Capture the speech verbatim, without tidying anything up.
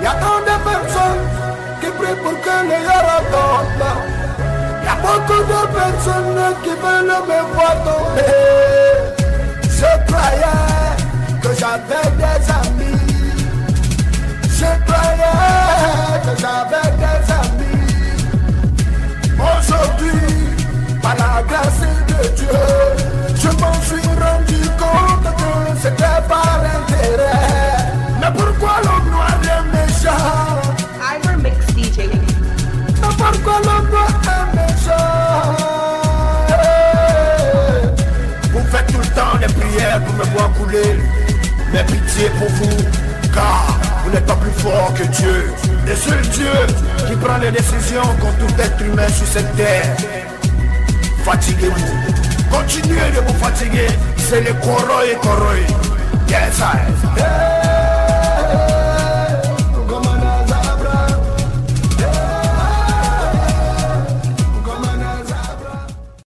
Y'a tant de personnes qui prient pour que le Yara tombe. Y'a beaucoup de personnes qui veulent me voir tomber. Je croyais que j'avais des amis. Je croyais que j'avais des amis. Aujourd'hui, par la grâce de Dieu, je m'en suis rendu compte que c'était par intérêt. Mais pourquoi l'homme noir est méchant? I remix D J. Mais pourquoi l'homme noir est méchant? Vous faites tout le temps des prières pour me voir couler. Mais pitié pour vous, car vous n'êtes pas plus fort que Dieu. Le seul Dieu qui prend les décisions contre tout être humain sur cette terre. Fatiguez-vous, continuez de vous fatiguer. C'est le Koroy Koroy. Yes, I.